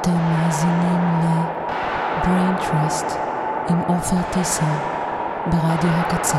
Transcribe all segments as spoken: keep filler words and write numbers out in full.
אתם מאזינים ל-Brain Trust עם עופר טיסה ברדיו הקצה.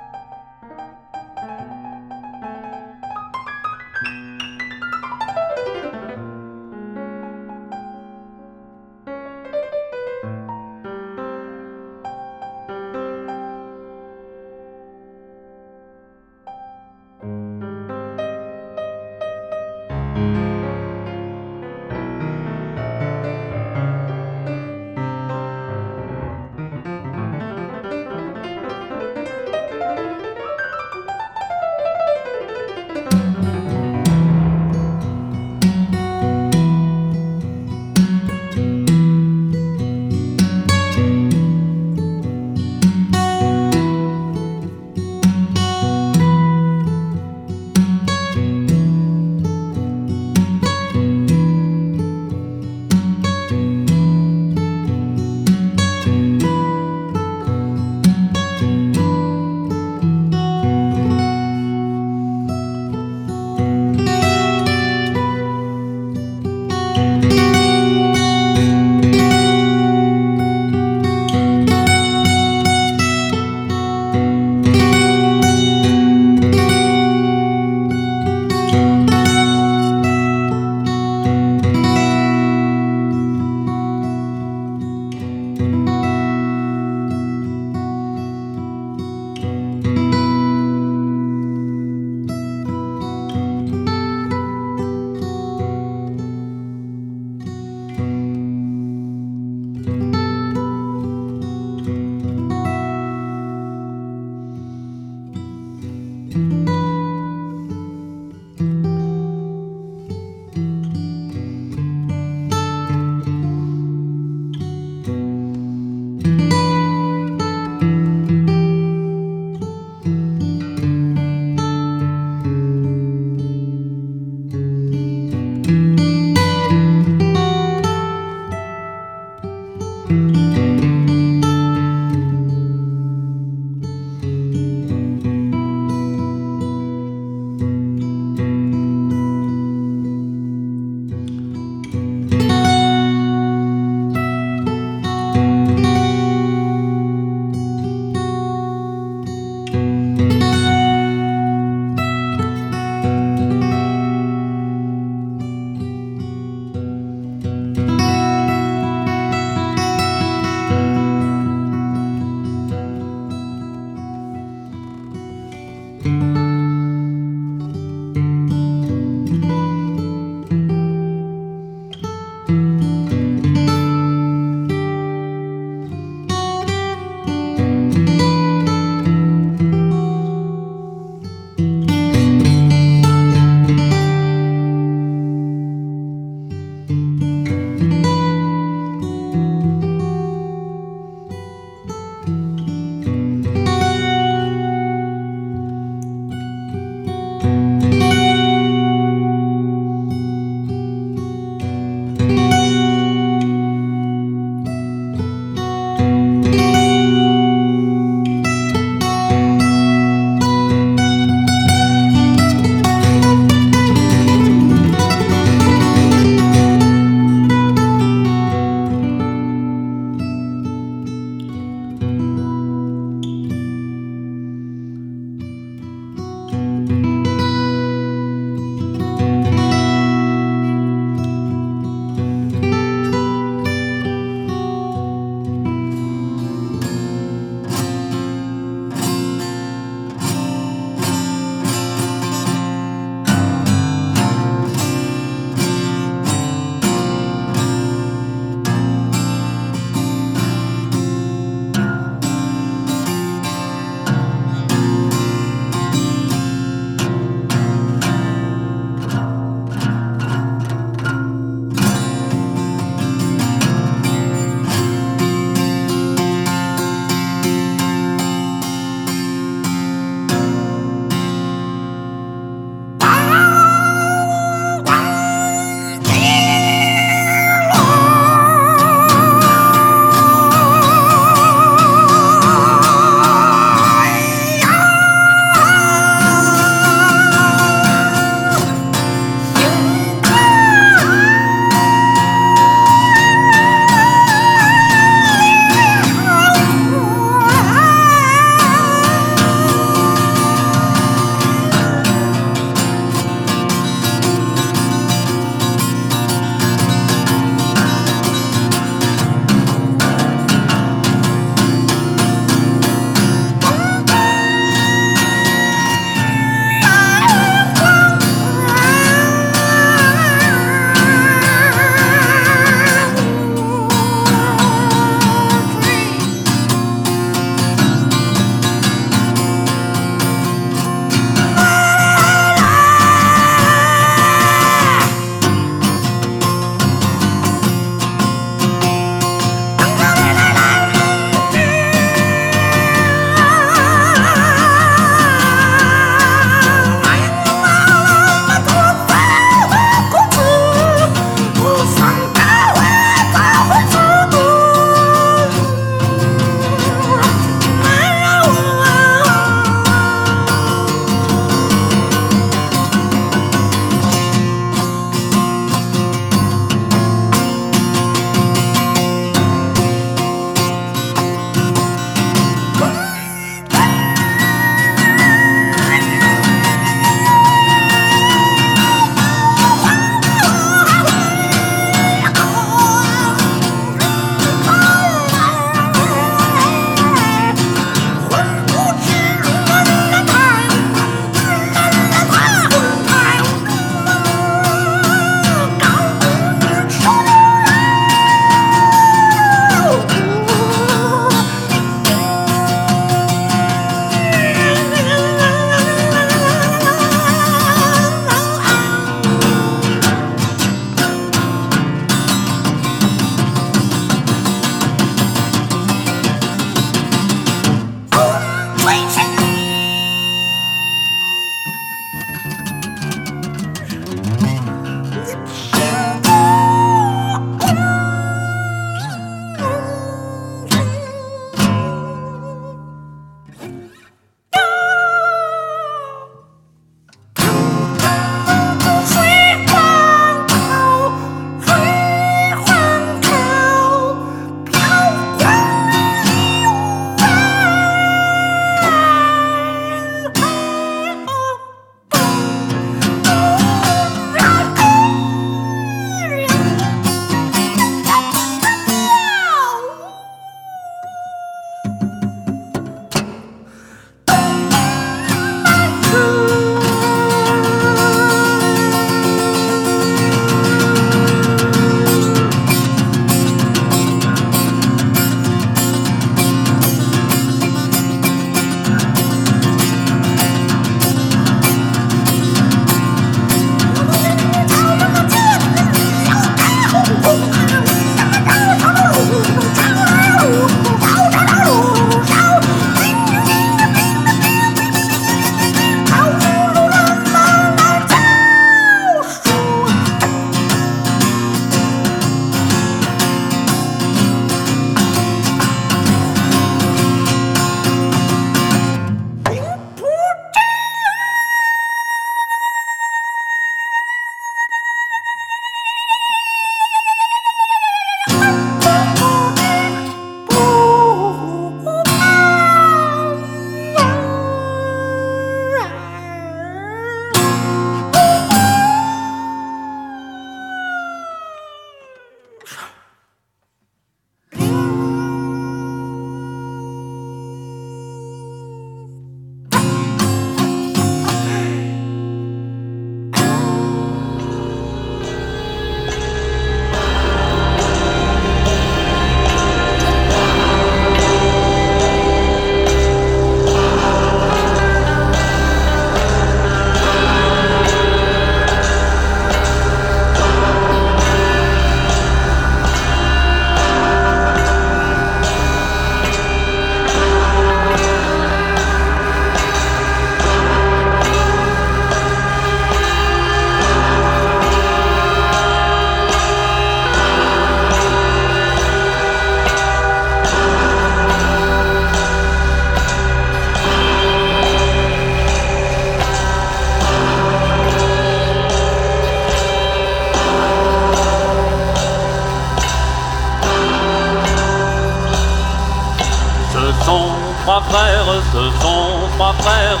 frères, ce sont trois frères.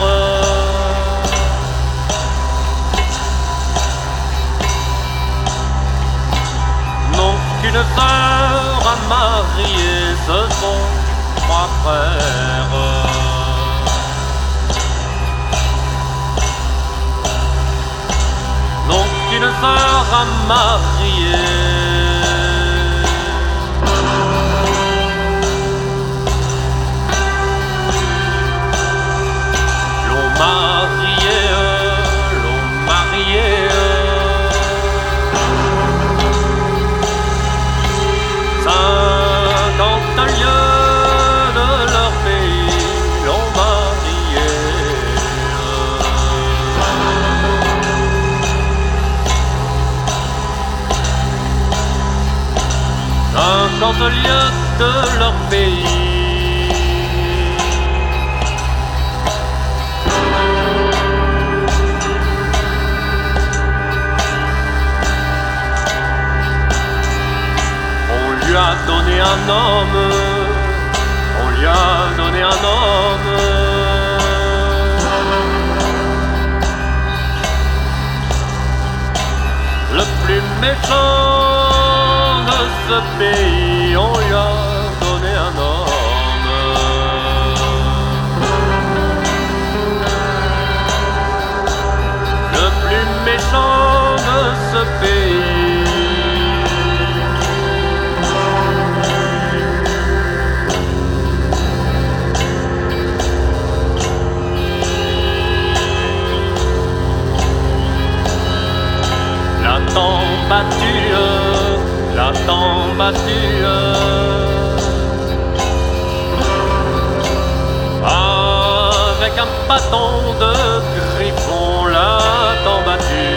Non qu'une sœur à marier, ce sont trois frères. Non qu'une sœur à marier. Marié, l'on marié. Cinquante lieues de leur pays, l'on marié. Cinquante lieues de leur pays. On lui a donné un homme, on lui a donné un homme. Le plus méchant de ce pays, on lui a donné un homme. Le plus méchant de ce pays. La temps battu, la temps battu. Avec un bâton de griffon, la temps battu.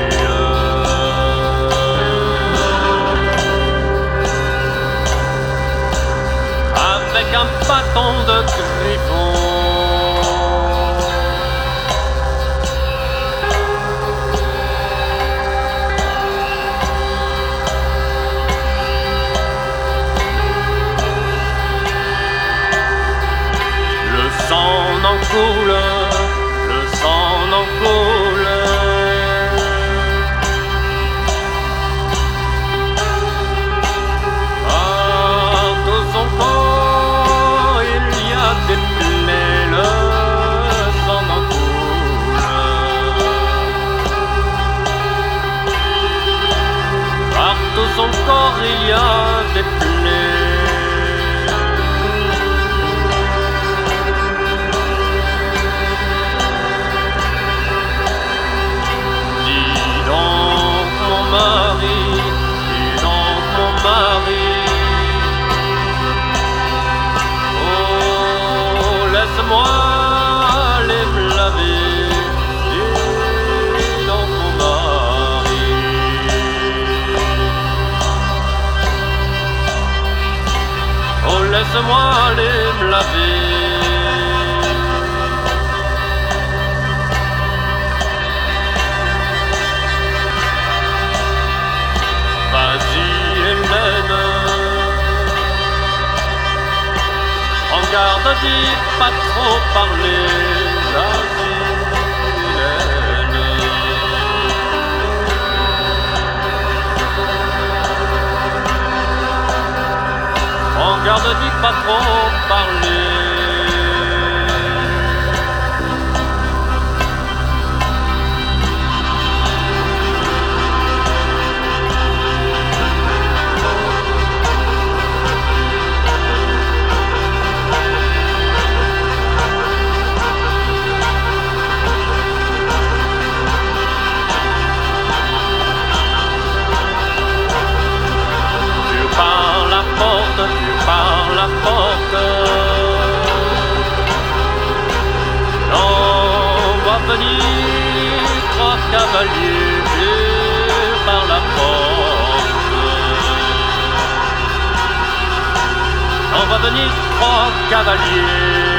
Avec un bâton de griffon. Le sang en coule, le sang en coule. Partout son corps, il y a des plaies, le sang en coule. Partout son corps, il y a des plaies. Laisse-moi aller me laver, dis donc mon mari. Oh, laisse-moi aller me laver. Vas-y Hélène, en garde, dis pas trop parler, vas-y Hélène. En garde, dis pas trop parler. Tu par la porte, on va venir trois cavaliers par la porte. On va venir trois cavaliers.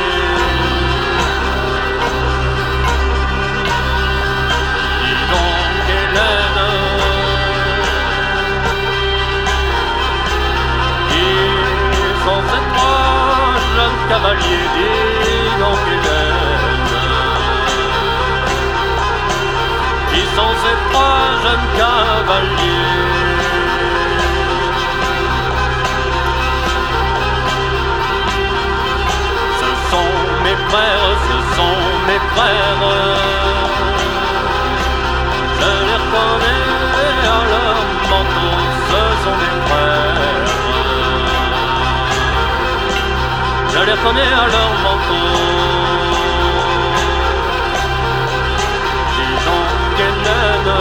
Dis donc Hélène, sont ces trois jeunes cavaliers. ces trois jeunes cavaliers. Ce sont mes frères, ce sont mes frères. Je les reconnais à leur manteau, ce sont mes frères. Je les reconnais à leur manteau. Dis donc, Hélène,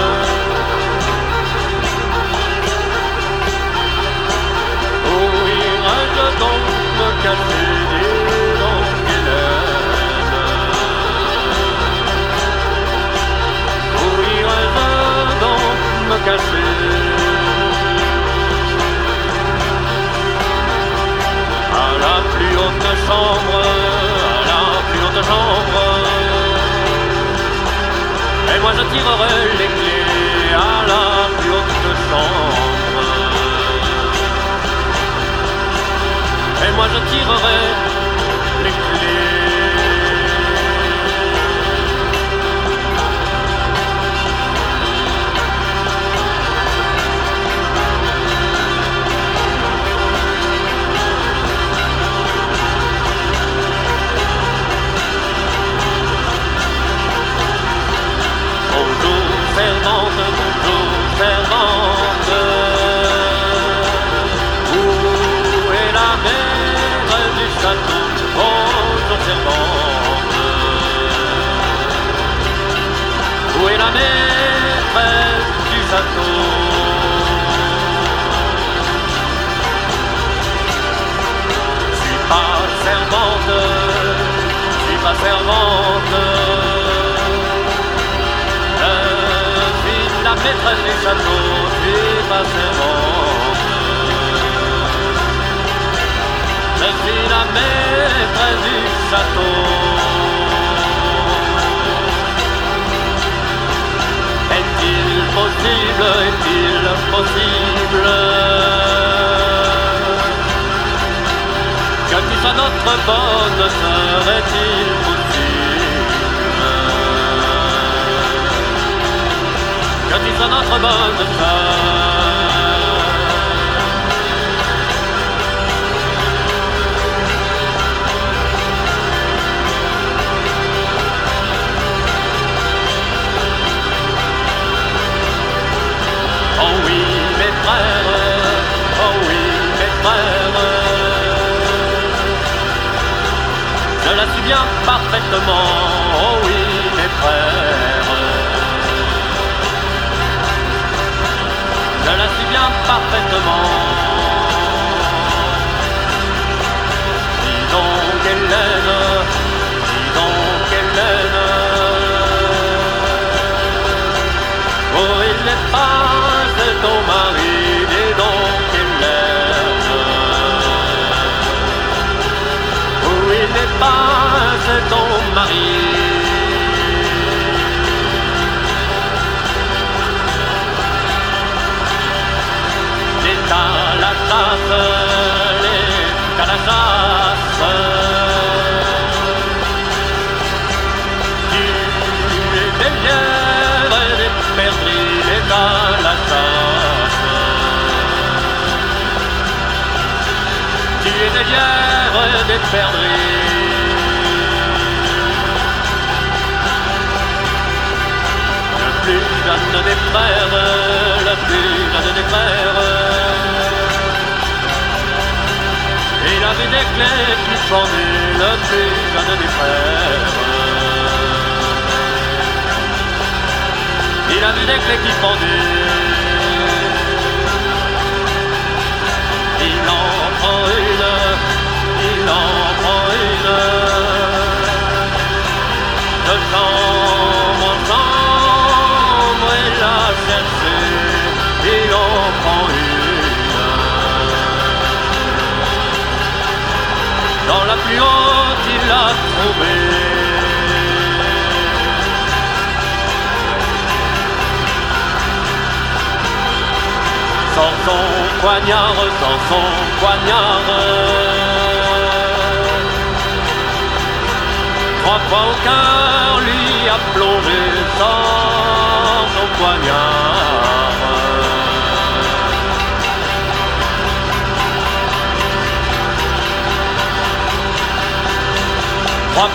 où irais-je donc me cacher? Dis donc, Hélène, où irais-je donc me cacher? À la plus haute chambre, à la plus haute chambre. Et moi je tirerai les clés à la plus haute chambre. Et moi je tirerai les clés. Servante, bonjour, servante. Où est la mère du château? Bonjour, servante. Où est la maîtresse du château? Je suis pas servante, je suis pas servante. La maîtresse du château, tu es pas servante. Je suis la maîtresse du château. Est-il possible, est-il possible que tu sois notre bonne sœur? Est-il possible que tu sois notre bonne sœur? Oh oui, mes frères, oh oui, mes frères, je la suis bien parfaitement. Oh oui, mes frères, je la suis bien parfaitement. Dis donc, Hélène, dis donc, Hélène, oh, il est passé ton mari. Dis donc, Hélène, oh, il est passé ton mari. À la chasse, les à la chasse. Tu es des lièvres et des perdrix, les à la chasse. Tu es des lièvres et des perdrix. Le plus jeune des frères, le plus jeune des frères. Il avait des clés qui pendaient, le plus jeune des frères. Il avait des clés qui pendaient. Il en prend une, il en prend une. De chambre en chambre, il l'a cherché. Il en prend une. Dans la plus haute, il l'a trouvée. Sans son poignard, sans son poignard. Trois fois au cœur, lui a plongé sans son poignard.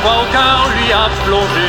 fois au cœur lui a plongé.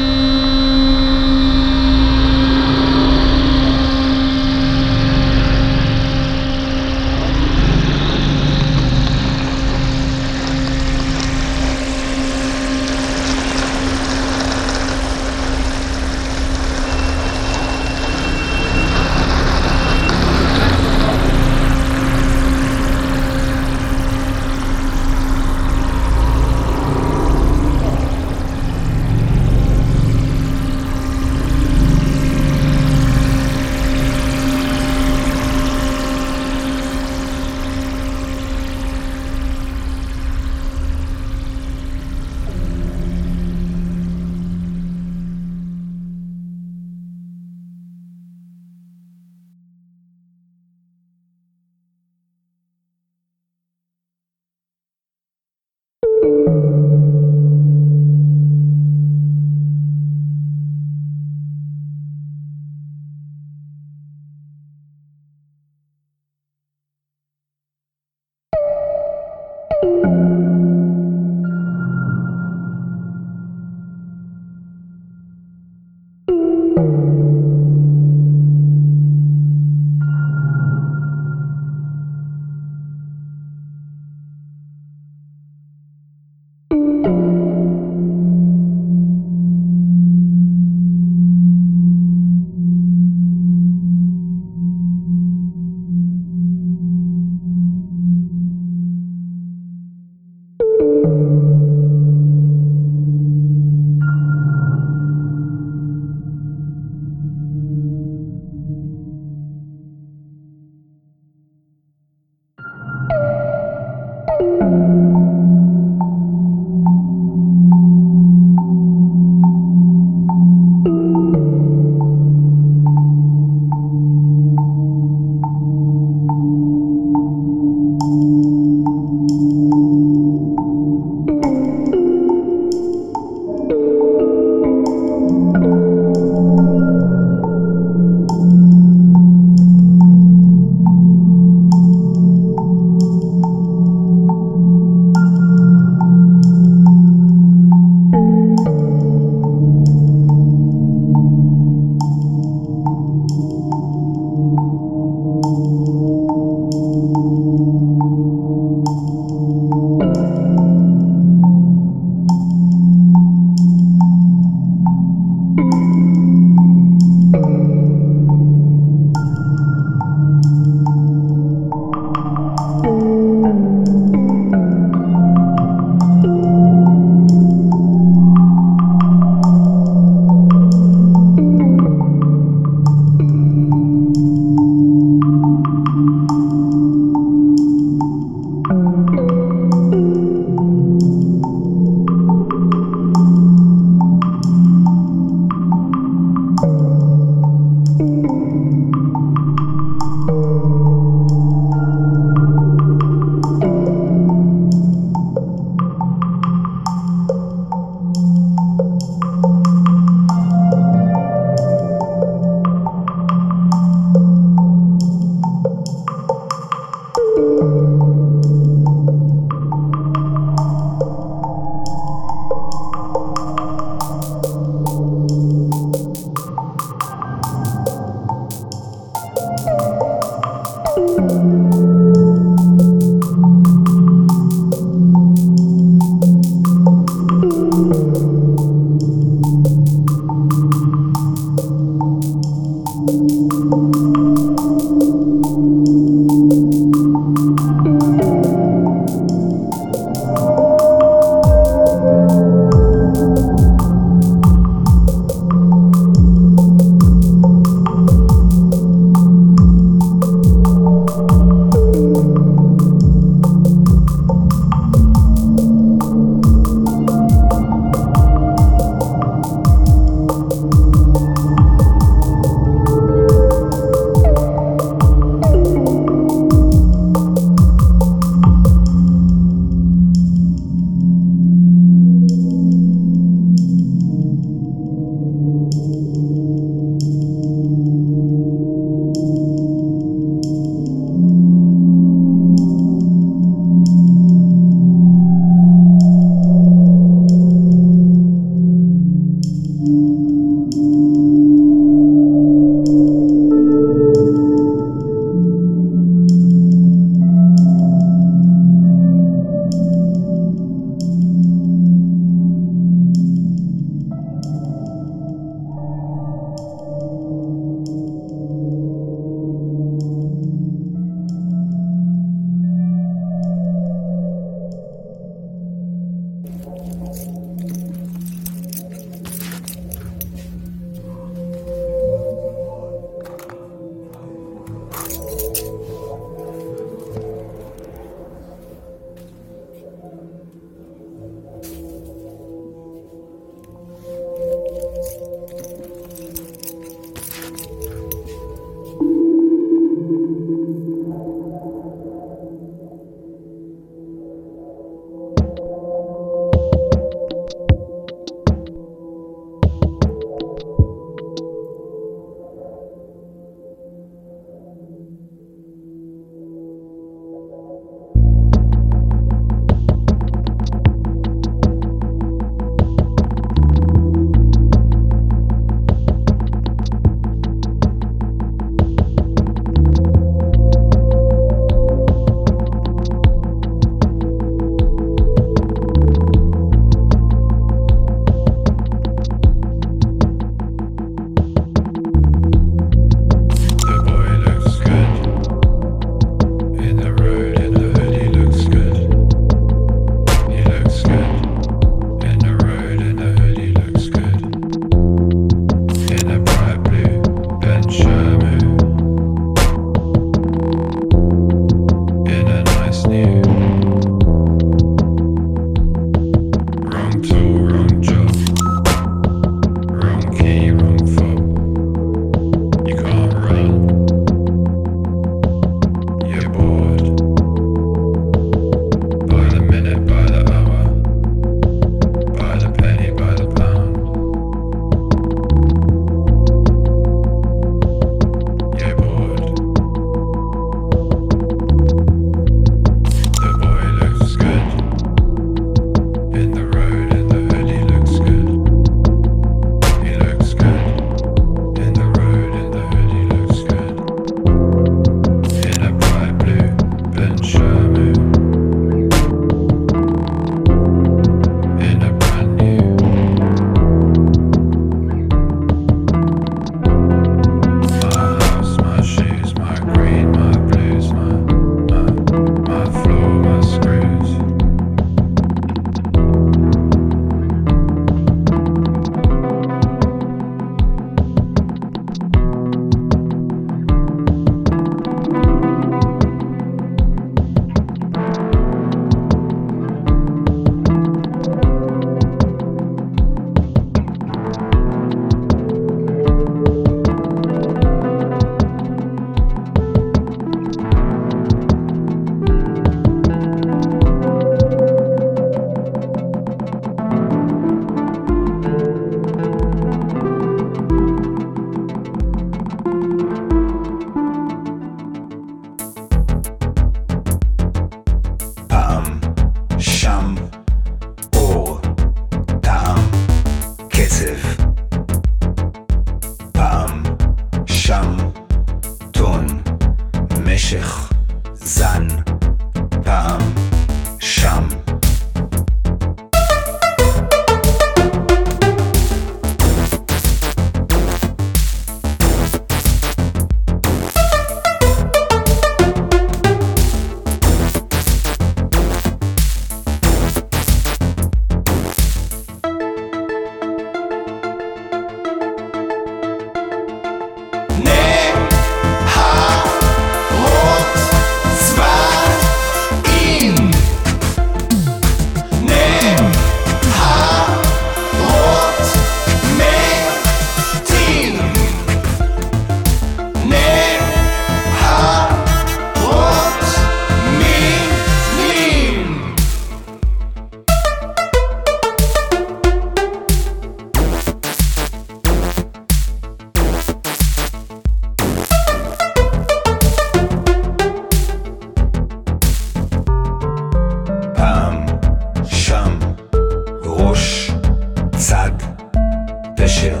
פשר,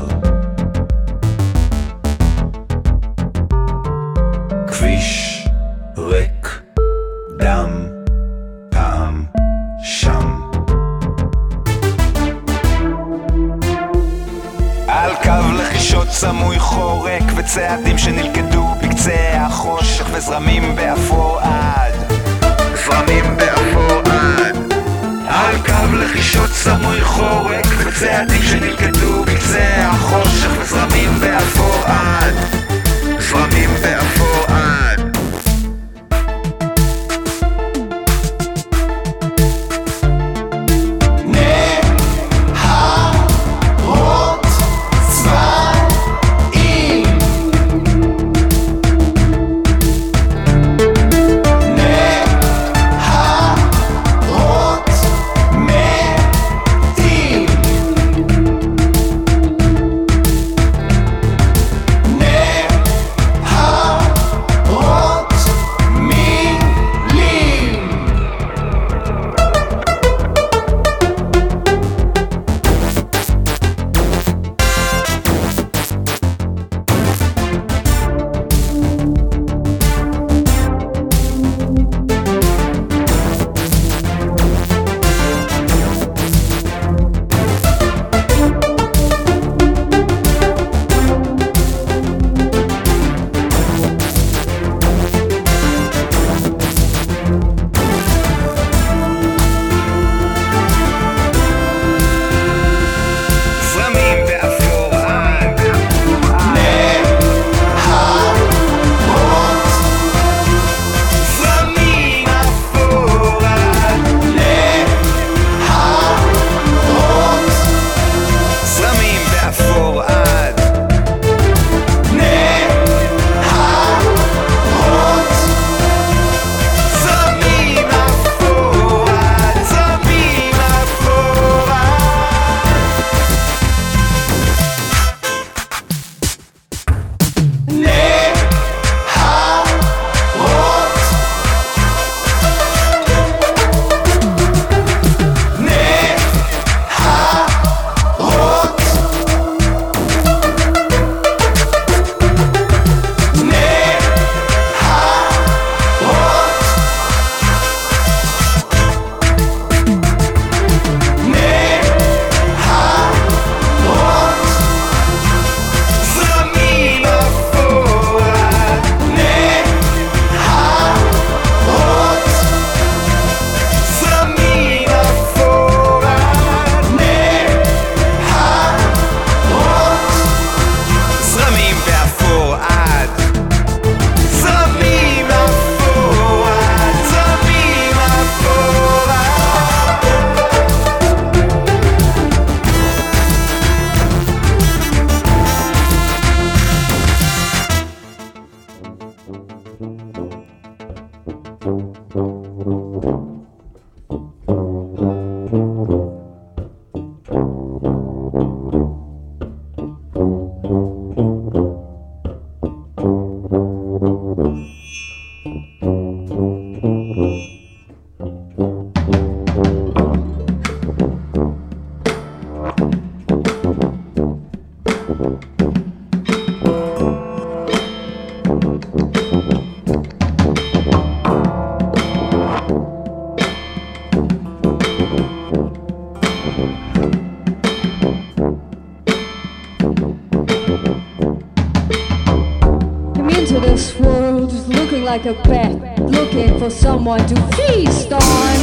כביש ריק, דם, פעם, שם. על קו לחישות סמוי חורק וצעדים שנלכדו בקצה החושך וזרמים באפור עד, זרמים באפור עד. על קו לחישות סמוי חורק וצעדים שנלכדו בקצה החושך וזרמים באפור עד, זרמים באפור עד. Like a pet, looking for someone to feast on.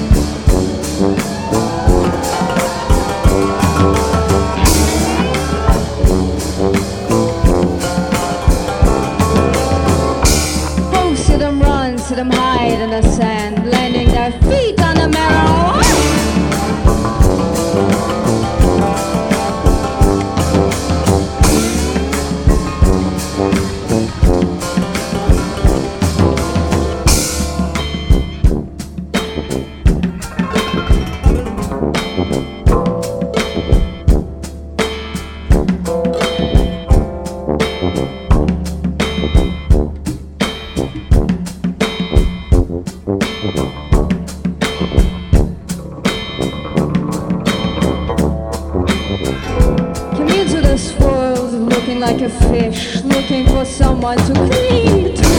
Oh, see them run, see them hide in the sand, landing their feet on the marrow. looking like a fish, looking for someone to cling to.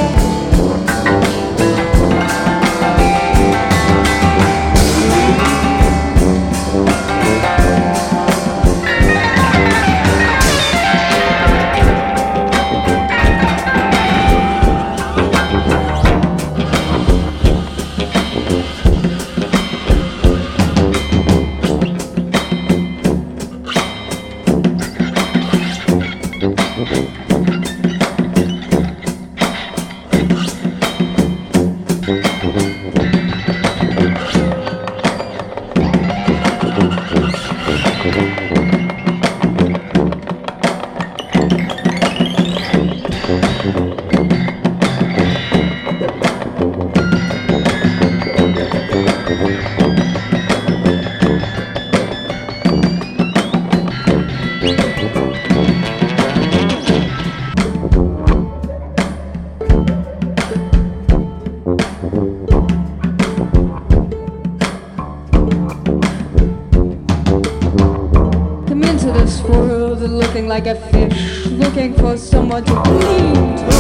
Like a fish looking for someone to cling to.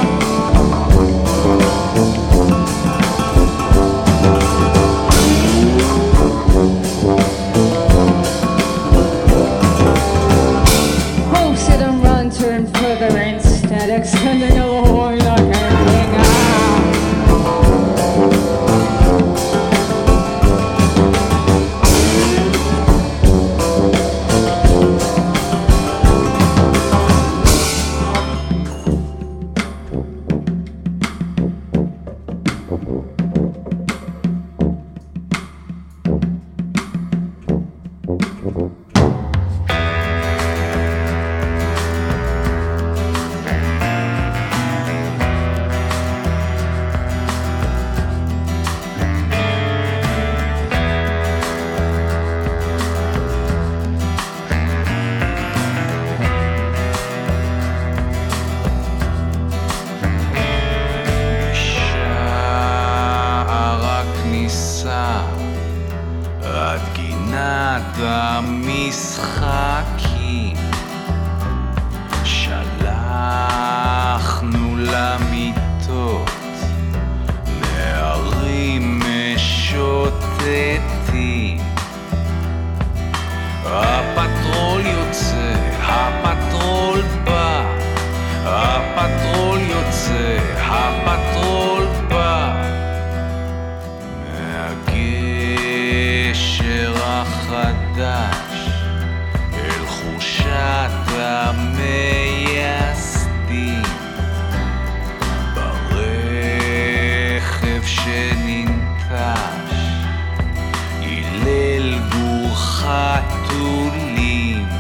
Oh, sit and run, turn further instead, extending a line like a king. המשחקים שלחנו למיטות נערים משוטטים הפטרול יוצא, הפטרול בא הפטרול יוצא, הפטרול בא מהגשר החדש אל חושת המייסדים ברכב שננטש הלל גור חתולים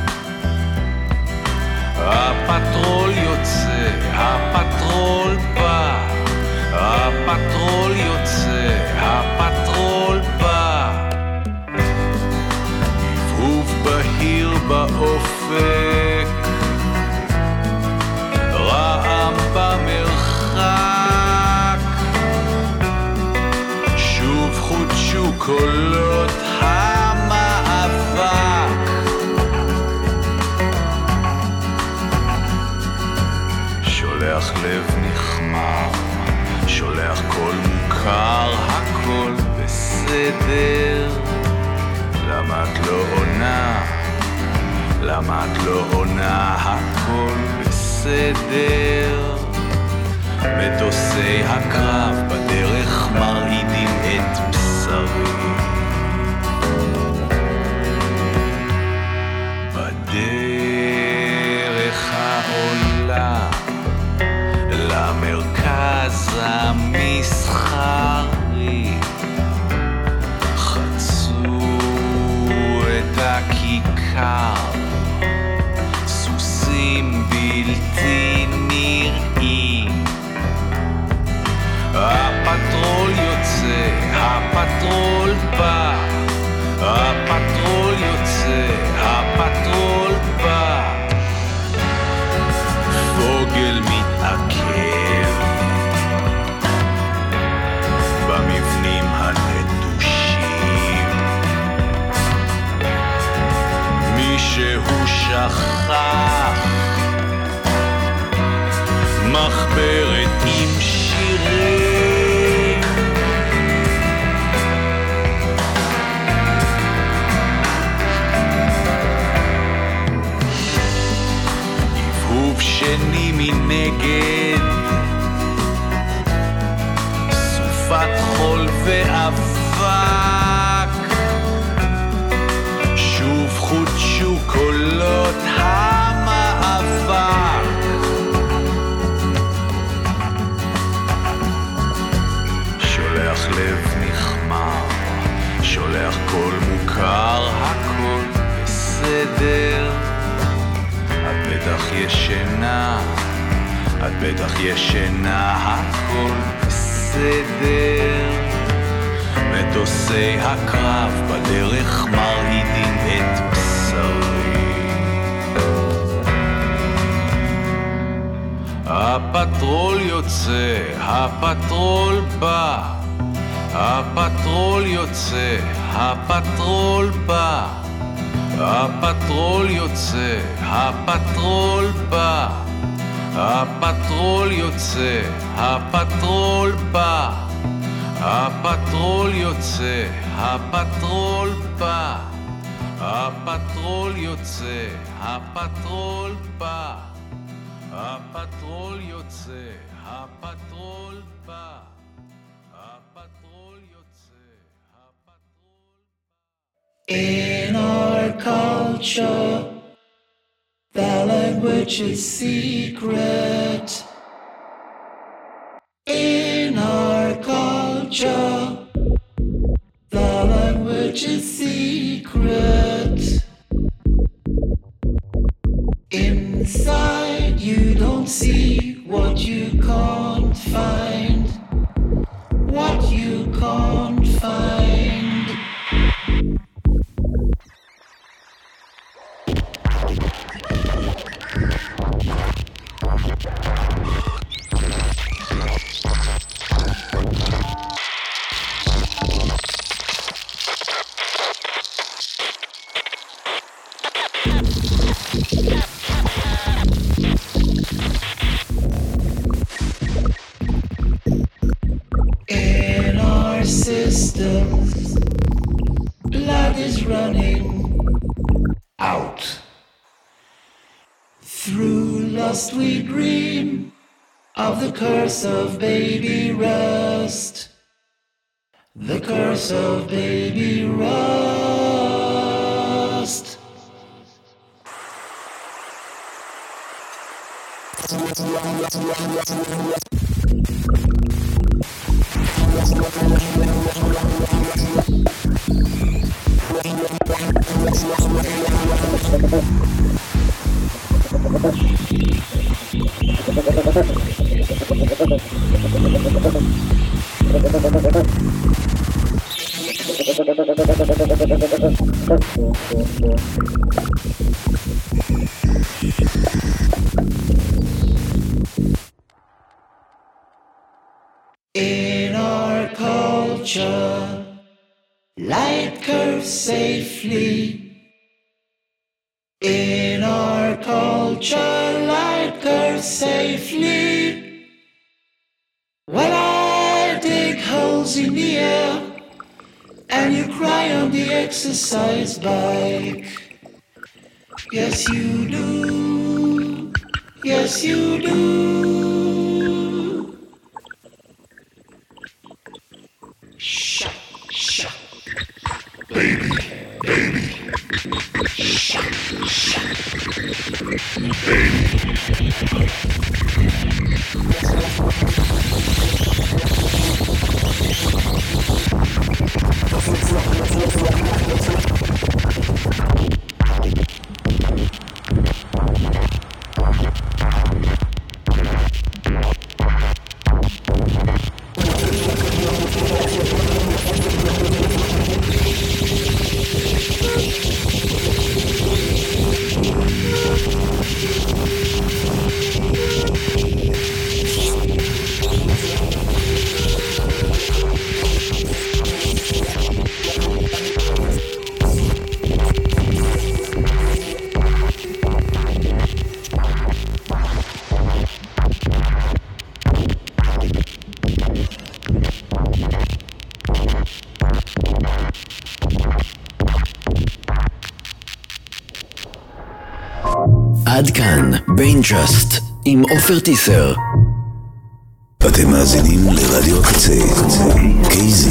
הפטרול יוצא, הפטרול בא הפטרול יוצא, הפטרול בא הבהוב בהיר באופק רעם במרחק שוב חודשו קולות המאבק שולח לב נחמר שולח קול מוכר הכל בסדר למה את לא עונה למה את לא עונה הכל בסדר מטוסי הקרב בדרך מרעידים את בשרי בדרך העולה למרכז המסחרי חצו את הכיכר סוסים בלתי נראים הפטרול יוצא, הפטרול בא הפטרול יוצא, הפטרול בא פוגל מתעכב במבנים הנטושים מישהו שכח מחברת עם שירים. הבהוב שני מנגד, סופת חול ואבק, שוב חודשו קולות המאבק. שולח לב נחמר, שולח קול מוכר, הכל בסדר. את בטח ישנה, את בטח ישנה, הכל בסדר. מטוסי הקרב בדרך מרעידים את בשרי. הפטרול יוצא, הפטרול בא, הפטרול יוצא, הפטרול בא, הפטרול יוצא, הפטרול בא, הפטרול יוצא, הפטרול בא, הפטרול יוצא, הפטרול בא, הפטרול יוצא, הפטרול בא, הפטרול יוצא, הפטרול בא, הפטרול יוצא, הפטרול. In our culture, the language is secret. In our culture, the language is secret. Inside you don't see what you can't find, what you can't find. In our systems, blood is running out. Through lust we dream of the curse of baby rust, the curse of baby rust. In our culture, light curves safely. In our culture, light curves safely. When I dig holes in the air and you cry on the exercise bike, yes you do, yes you do. Shut, shut, baby, baby. Shut, shut, baby. עד כאן, Braintrust, עם עופר טיסר. אתם מאזינים לרדיו הקצה, קייזי